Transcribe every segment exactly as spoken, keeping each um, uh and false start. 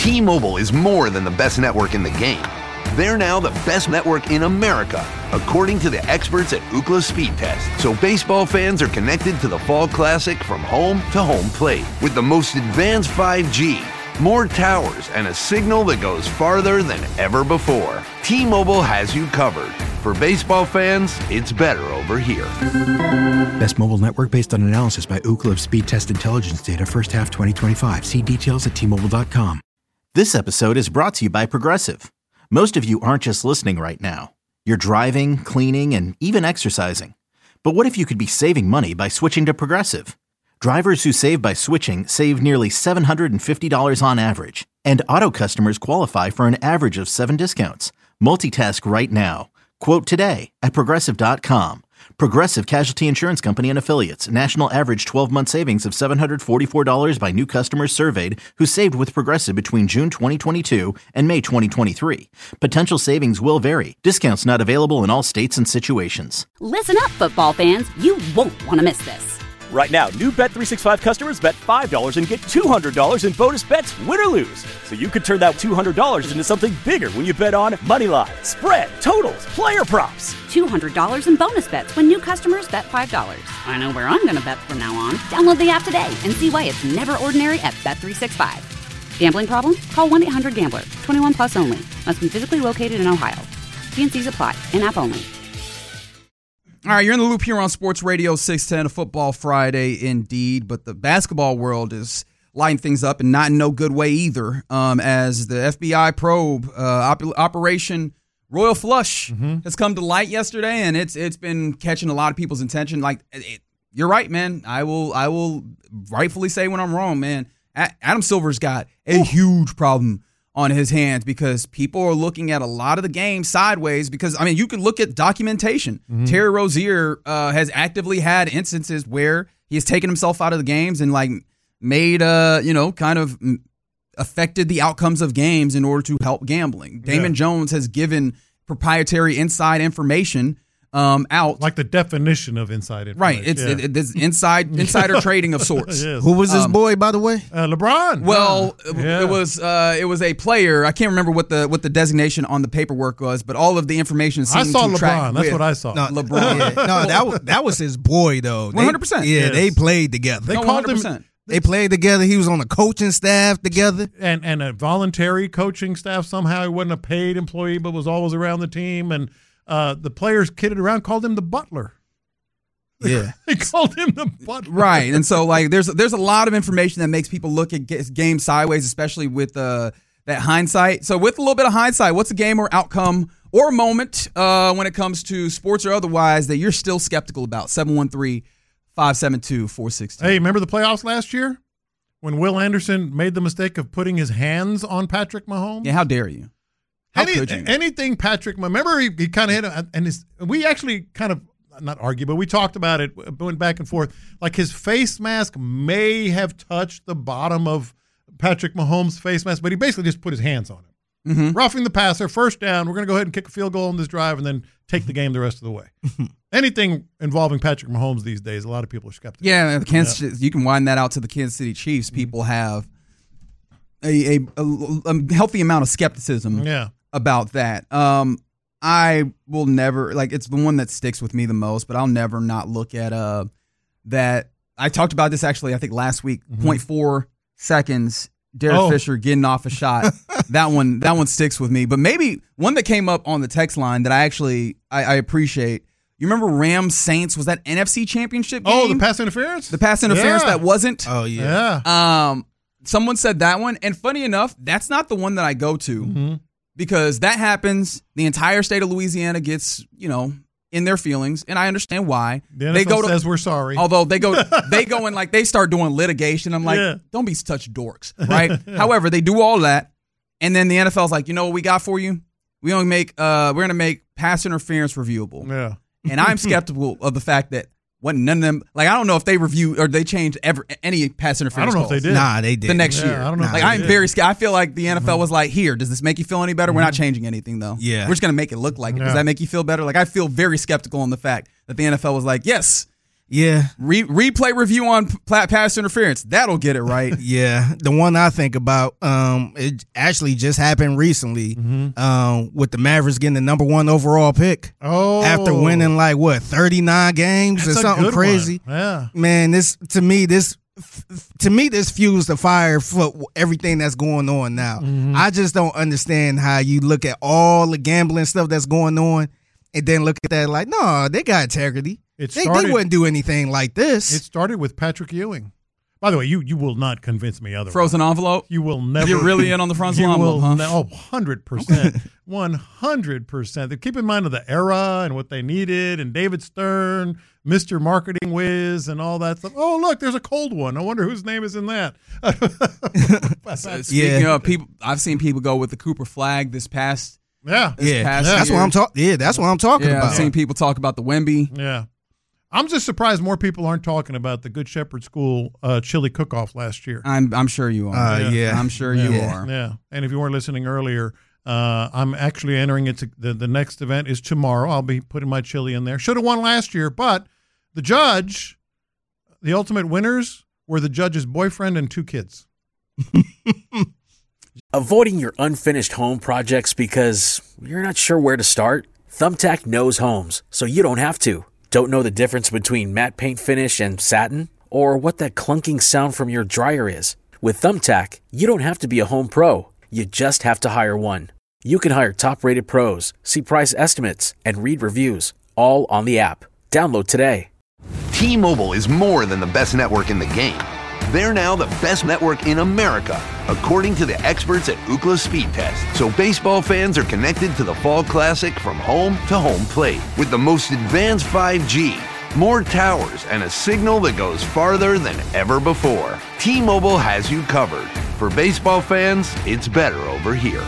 T-Mobile is more than the best network in the game. They're now the best network in America, according to the experts at Ookla Speed Test. So baseball fans are connected to the Fall Classic from home to home plate with the most advanced five G, more towers, and a signal that goes farther than ever before. T-Mobile has you covered. For baseball fans, it's better over here. Best mobile network based on analysis by Ookla of Speed Test Intelligence data first half twenty twenty-five. See details at T Mobile dot com. This episode is brought to you by Progressive. Most of you aren't just listening right now. You're driving, cleaning, and even exercising. But what if you could be saving money by switching to Progressive? Drivers who save by switching save nearly seven hundred fifty dollars on average. And auto customers qualify for an average of seven discounts. Multitask right now. Quote today at Progressive dot com. Progressive Casualty Insurance Company and Affiliates. National average twelve-month savings of seven hundred forty-four dollars by new customers surveyed who saved with Progressive between June twenty twenty-two and May twenty twenty-three. Potential savings will vary. Discounts not available in all states and situations. Listen up, football fans. You won't want to miss this. Right now, new Bet three sixty-five customers bet five dollars and get two hundred dollars in bonus bets, win or lose. So you could turn that two hundred dollars into something bigger when you bet on moneyline, spread, totals, player props. two hundred dollars in bonus bets when new customers bet five dollars. I know where I'm going to bet from now on. Download the app today and see why it's never ordinary at Bet three sixty-five. Gambling problem? Call one eight hundred gambler. twenty-one plus only. Must be physically located in Ohio. T and C's apply. In-app only. All right, you're in the loop here on Sports Radio six ten, a football Friday indeed, but the basketball world is lighting things up and not in no good way either, um, as the F B I probe, uh, op- Operation Royal Flush, mm-hmm. has come to light yesterday, and it's it's been catching a lot of people's attention. Like, it, you're right, man. I will I will rightfully say when I'm wrong, man. A- Adam Silver's got a Ooh. huge problem on his hands because people are looking at a lot of the game sideways because, I mean, you can look at documentation. Mm-hmm. Terry Rozier uh, has actively had instances where he has taken himself out of the games and, like, made, uh, you know, kind of affected the outcomes of games in order to help gambling. Damon yeah. Jones has given proprietary inside information um, out. Like the definition of inside information. Right. It's, yeah. it, it, it's inside insider trading of sorts. Yes. Who was this um, boy, by the way? Uh, LeBron. Well, yeah. it was uh, it was a player. I can't remember what the what the designation on the paperwork was, but all of the information seemed I saw to LeBron. track That's with what I saw. No, LeBron. Yeah. No, that was, that was his boy, though. one hundred percent. Yeah, yes. they played together. They no, called one hundred percent. him. They played together. He was on the coaching staff together. And and a voluntary coaching staff. Somehow he wasn't a paid employee, but was always around the team. And uh, the players kidded around, called him the butler. Yeah. They called him the butler. Right. And so, like, there's there's a lot of information that makes people look at games sideways, especially with uh, that hindsight. So with a little bit of hindsight, what's a game or outcome or moment uh, when it comes to sports or otherwise that you're still skeptical about? seven one three, five seven two, four six two. Hey, remember the playoffs last year when Will Anderson made the mistake of putting his hands on Patrick Mahomes? Yeah, how dare you? How Any, could you? Anything Patrick, remember he, he kind of hit him, and his, we actually kind of, not argue, but we talked about it, went back and forth. Like his face mask may have touched the bottom of Patrick Mahomes' face mask, but he basically just put his hands on it. Mm-hmm. Roughing the passer, first down, we're going to go ahead and kick a field goal on this drive and then take the game the rest of the way. Anything involving Patrick Mahomes these days, a lot of people are skeptical. Yeah, the Kansas, yeah. You can wind that out to the Kansas City Chiefs. People have a, a, a, a healthy amount of skepticism yeah. about that. Um, I will never, like, it's the one that sticks with me the most, but I'll never not look at uh that. I talked about this actually, I think last week, mm-hmm. zero point four seconds, Derek oh. Fisher getting off a shot. that one that one sticks with me. But maybe one that came up on the text line that I actually, I, I appreciate. You remember Rams Saints? Was that N F C Championship game? Oh, the pass interference? The pass interference yeah. that wasn't? Oh, yeah. Yeah. Um, someone said that one. And funny enough, that's not the one that I go to. Mm-hmm. Because that happens, the entire state of Louisiana gets, you know, in their feelings, and I understand why. The N F L they go to, says we're sorry. Although they go, they go and like they start doing litigation. I'm like, yeah. don't be such dorks, right? However, they do all that, and then the N F L's like, you know what we got for you? We only make, uh, we're gonna make pass interference reviewable. Yeah. And I'm skeptical of the fact that what none of them, like I don't know if they review or they changed ever any pass interference. I don't know calls. if they did. Nah, they did The next yeah, year. I don't know. Like if I'm did. very scared. I feel like the N F L Mm-hmm. was like, here, does this make you feel any better? Mm-hmm. We're not changing anything though. Yeah. We're just gonna make it look like it. Yeah. Does that make you feel better? Like I feel very skeptical on the fact that the N F L was like, yes, Yeah. Re- replay review on p- pass interference. That'll get it right. Yeah. The one I think about, um, it actually just happened recently Mm-hmm. um, with the Mavericks getting the number one overall pick. Oh. After winning like, what, thirty-nine games That's or a something good crazy. one. Yeah. Man, this, to me, this, to me, this fuels the fire for everything that's going on now. Mm-hmm. I just don't understand how you look at all the gambling stuff that's going on and then look at that like, no, they got integrity. It They, started, they wouldn't do anything like this. It started with Patrick Ewing. By the way, you, you will not convince me otherwise. Frozen envelope. You will never. You're really in on the frozen you envelope, will huh? ne- oh, one hundred percent. one hundred percent. Keep in mind of the era and what they needed and David Stern, Mister Marketing Whiz and all that stuff. Oh, look, there's a cold one. I wonder whose name is in that. Speaking of people, I've seen people go with the Cooper flag this past. Yeah. This yeah, past that's year. what I'm talking. Yeah, that's what I'm talking Yeah, about. I've seen people talk about the Wemby. Yeah. I'm just surprised more people aren't talking about the Good Shepherd School uh, chili cook-off last year. I'm I'm sure you are. Uh, yeah. I'm sure yeah. you Yeah. are. Yeah. And if you weren't listening earlier, uh, I'm actually entering it. To, the, the next event is tomorrow. I'll be putting my chili in there. Should have won last year, but the judge, the ultimate winners, were the judge's boyfriend and two kids. Avoiding your unfinished home projects because you're not sure where to start? Thumbtack knows homes, so you don't have to. Don't know the difference between matte paint finish and satin? Or what that clunking sound from your dryer is? With Thumbtack, you don't have to be a home pro. You just have to hire one. You can hire top-rated pros, see price estimates, and read reviews, all on the app. Download today. T-Mobile is more than the best network in the game. They're now the best network in America, according to the experts at Ookla Speed Test. So baseball fans are connected to the Fall Classic from home to home plate with the most advanced five G, more towers, and a signal that goes farther than ever before. T-Mobile has you covered. For baseball fans, it's better over here.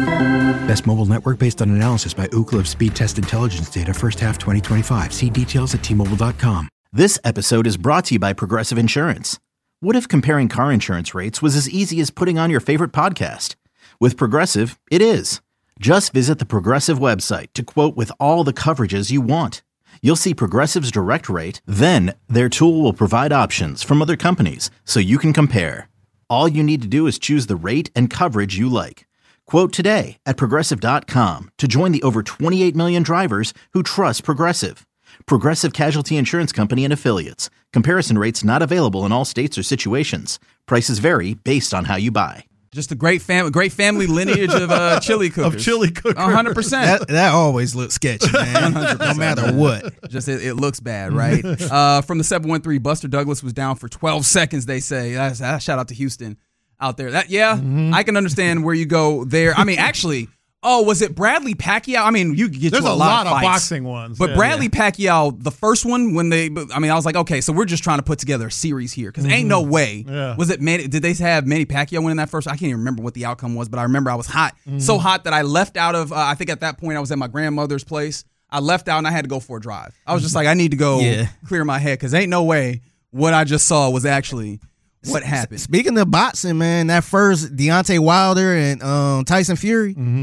Best mobile network based on analysis by Ookla of Speed Test Intelligence data first half twenty twenty-five. See details at T Mobile dot com. This episode is brought to you by Progressive Insurance. What if comparing car insurance rates was as easy as putting on your favorite podcast? With Progressive, it is. Just visit the Progressive website to quote with all the coverages you want. You'll see Progressive's direct rate, then their tool will provide options from other companies so you can compare. All you need to do is choose the rate and coverage you like. Quote today at Progressive dot com to join the over twenty-eight million drivers who trust Progressive. Progressive Casualty Insurance Company and Affiliates. Comparison rates not available in all states or situations. Prices vary based on how you buy. Just a great family, great family lineage of uh, chili cookers. Of chili cookers. one hundred percent. That, that always looks sketchy, man. No matter what. Just it, it looks bad, right? uh, from the seven one three, Buster Douglas was down for twelve seconds, they say. That's, uh, shout out to Houston out there. That Yeah, Mm-hmm. I can understand where you go there. I mean, actually, oh, was it Bradley Pacquiao? I mean, you could get There's to a, a lot, lot of, of fights, boxing ones, But yeah. Bradley Pacquiao, the first one, when they, I mean, I was like, okay, so we're just trying to put together a series here because ain't no way. Yeah. Was it Manny? Did they have Manny Pacquiao winning that first? I can't even remember what the outcome was, but I remember I was hot, so hot that I left out of. Uh, I think at that point I was at my grandmother's place. I left out and I had to go for a drive. I was just like, I need to go Yeah. clear my head because ain't no way what I just saw was actually what happened. Speaking of boxing, man, that first Deontay Wilder and um, Tyson Fury, Mm-hmm.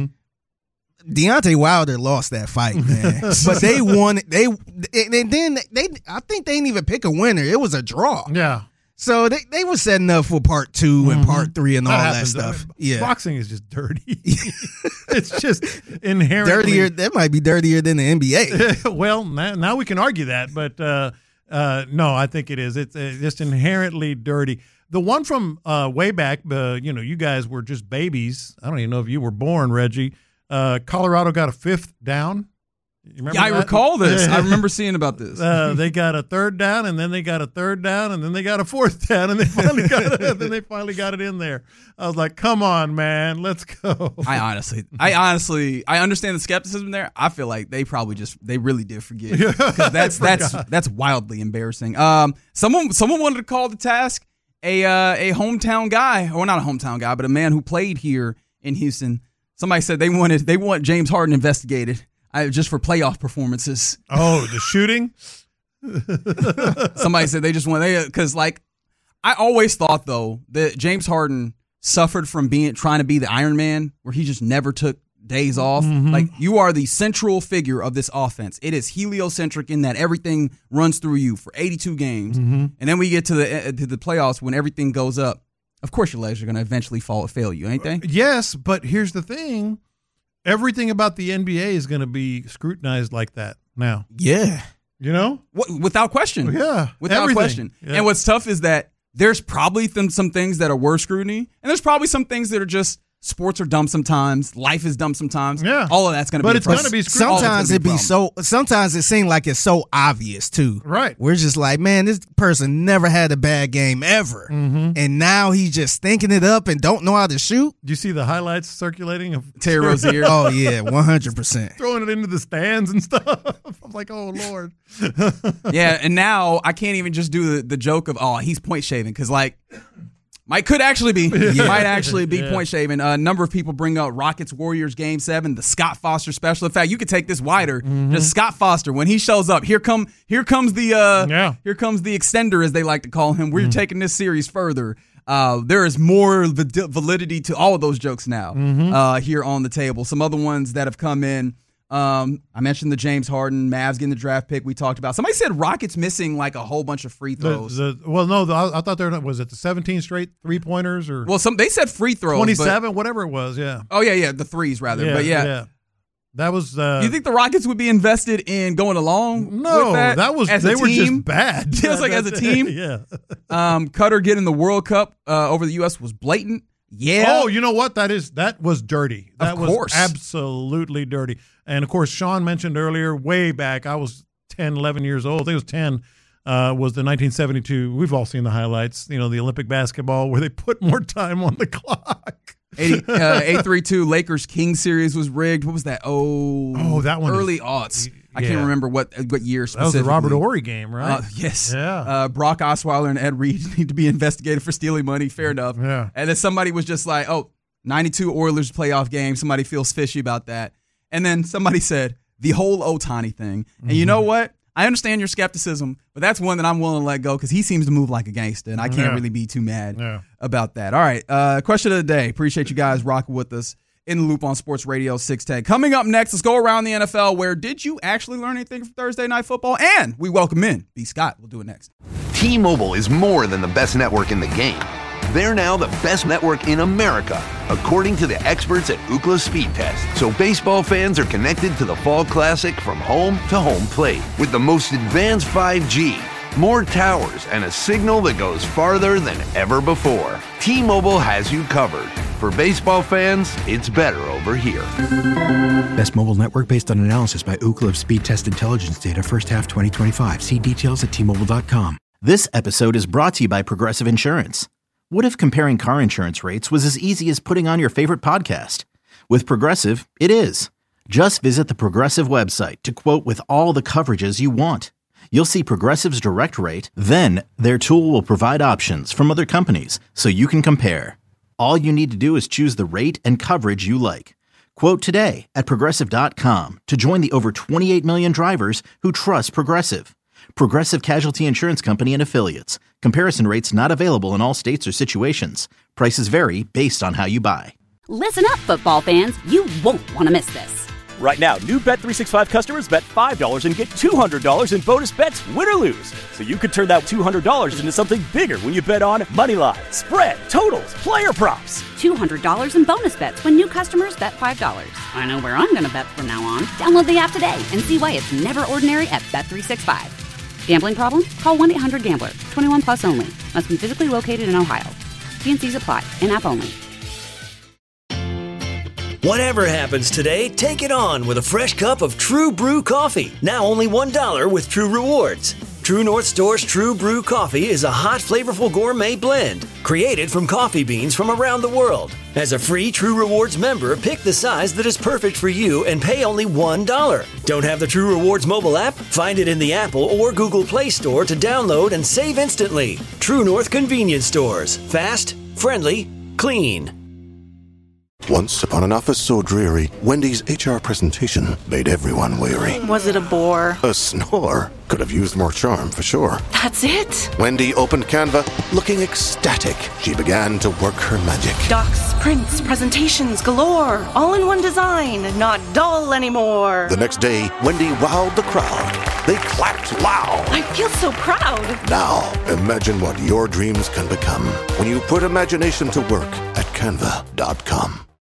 Deontay Wilder lost that fight, man. But they won. They and then they, I think they didn't even pick a winner. It was a draw. Yeah. So they, they were setting up for part two and part three and all that, happens. stuff. Uh, Yeah, Boxing is just dirty. It's just inherently dirtier. That might be dirtier than the N B A. Well, now, now we can argue that, but uh, uh, no, I think it is. It's uh, just inherently dirty. The one from uh, way back, uh, you know, you guys were just babies. I don't even know if you were born, Reggie. Uh, Colorado got a fifth down. You remember Yeah, I that? recall this. I remember seeing about this. Uh, they got a third down, and then they got a third down, and then they got a fourth down, and they finally got it. Then they finally got it in there. I was like, "Come on, man, let's go." I honestly, I honestly, I understand the skepticism there. I feel like they probably just, they really did forget because that's that's that's wildly embarrassing. Um, someone someone wanted to call to task a uh, a hometown guy, or not a hometown guy, but a man who played here in Houston. Somebody said they wanted they want James Harden investigated uh, just for playoff performances. Oh, the shooting. Somebody said they just want they because like I always thought though that James Harden suffered from being trying to be the Iron Man, where he just never took days off. Mm-hmm. Like, you are the central figure of this offense. It is heliocentric in that everything runs through you for eighty-two games. Mm-hmm. And then we get to the to the playoffs when everything goes up. Of course your legs are going to eventually fall fail you, ain't they? Yes, but here's the thing. Everything about the N B A is going to be scrutinized like that now. Yeah. You know? W- without question. Yeah. Without everything. question. Yeah. And what's tough is that there's probably th- some things that are worth scrutiny, and there's probably some things that are just sports are dumb sometimes, life is dumb sometimes. Yeah. All of that's going to be But a it's problem. going to be scrutinized. Sometimes it be so. Sometimes it seems like it's so obvious too. Right. We're just like, man, this person never had a bad game ever, Mm-hmm. and now he's just thinking it up and don't know how to shoot. Do you see the highlights circulating of Terry Rozier. Oh yeah, one hundred percent. throwing it into the stands and stuff? I'm like, oh Lord. Yeah, and now I can't even just do the, the joke of, oh, he's point shaving, because like might could actually be might actually be Yeah. point shaving. A number of people bring up Rockets Warriors Game Seven, the Scott Foster special. In fact, you could take this wider. Mm-hmm. Just Scott Foster when he shows up. Here come here comes the uh, Yeah. here comes the extender, as they like to call him. We're Mm-hmm. taking this series further. Uh, there is more val- validity to all of those jokes now Mm-hmm. uh, here on the table. Some other ones that have come in. Um, I mentioned the James Harden, Mavs getting the draft pick we talked about. Somebody said Rockets missing like a whole bunch of free The, throws. the, well, no, the, I, I thought there was it the seventeen straight three pointers or well, some they said free throws. but- twenty-seven, whatever it was. Yeah. oh yeah, yeah, the threes rather. but yeah, That was. Uh, you think the Rockets would be invested in going along? No, with that, that was as they a were team? just bad. It was like as a team. yeah. Um, Qatar getting the World Cup uh, over the U S was blatant. Yeah. Oh, you know what? That is that was dirty. That Of was course. absolutely dirty. And of course, Sean mentioned earlier, way back, I was ten, eleven years old. I think it was ten. Uh, was the nineteen seventy-two? We've all seen the highlights. You know, the Olympic basketball where they put more time on the clock. eighty, uh, eight three two Lakers Kings series was rigged. What was that? Oh, Oh, that one early is- aughts. I yeah. can't remember what what year That was the specifically. Robert Horry game, right? Uh, yes. Yeah. Uh, Brock Osweiler and Ed Reed need to be investigated for stealing money. Fair enough. Yeah. And then somebody was just like, oh, ninety-two Oilers playoff game. Somebody feels fishy about that. And then somebody said the whole Ohtani thing. And you know what? I understand your skepticism, but that's one that I'm willing to let go because he seems to move like a gangster, and I can't Yeah. really be too mad Yeah. about that. All right. Uh, question of the day. Appreciate you guys rocking with us in the loop on Sports Radio six ten. Coming up next, let's go around the N F L. Where did you actually learn anything from Thursday Night Football? And we welcome in B. Scott. We'll do it next. T-Mobile is more than the best network in the game. They're now the best network in America, according to the experts at Ookla Speed Test. So baseball fans are connected to the Fall Classic from home to home plate. With the most advanced five G, more towers, and a signal that goes farther than ever before, T-Mobile has you covered. For baseball fans, it's better over here. Best mobile network based on analysis by Ookla of Speed Test Intelligence data first half twenty twenty-five. See details at T Mobile dot com. This episode is brought to you by Progressive Insurance. What if comparing car insurance rates was as easy as putting on your favorite podcast? With Progressive, it is. Just visit the Progressive website to quote with all the coverages you want. You'll see Progressive's direct rate, then their tool will provide options from other companies so you can compare. All you need to do is choose the rate and coverage you like. Quote today at Progressive dot com to join the over twenty-eight million drivers who trust Progressive. Progressive Casualty Insurance Company and Affiliates. Comparison rates not available in all states or situations. Prices vary based on how you buy. Listen up, football fans. You won't want to miss this. Right now, new Bet three sixty-five customers bet five dollars and get two hundred dollars in bonus bets, win or lose. So you could turn that two hundred dollars into something bigger when you bet on moneyline, spread, totals, player props. two hundred dollars in bonus bets when new customers bet five dollars. I know where I'm going to bet from now on. Download the app today and see why it's never ordinary at Bet three sixty-five. Gambling problem? Call one eight hundred gambler. twenty-one plus only. Must be physically located in Ohio. T and C's apply. In-app only. Whatever happens today, take it on with a fresh cup of True Brew coffee. Now only one dollar with True Rewards. True North Store's True Brew coffee is a hot, flavorful gourmet blend created from coffee beans from around the world. As a free True Rewards member, pick the size that is perfect for you and pay only one dollar. Don't have the True Rewards mobile app? Find it in the Apple or Google Play Store to download and save instantly. True North Convenience Stores. Fast, friendly, clean. Once upon an office so dreary, Wendy's H R presentation made everyone weary. Was it a bore? A snore. Could have used more charm, for sure. That's it? Wendy opened Canva, looking ecstatic. She began to work her magic. Docs, prints, presentations galore. All in one design, not dull anymore. The next day, Wendy wowed the crowd. They clapped loud. I feel so proud. Now, imagine what your dreams can become when you put imagination to work at canva dot com.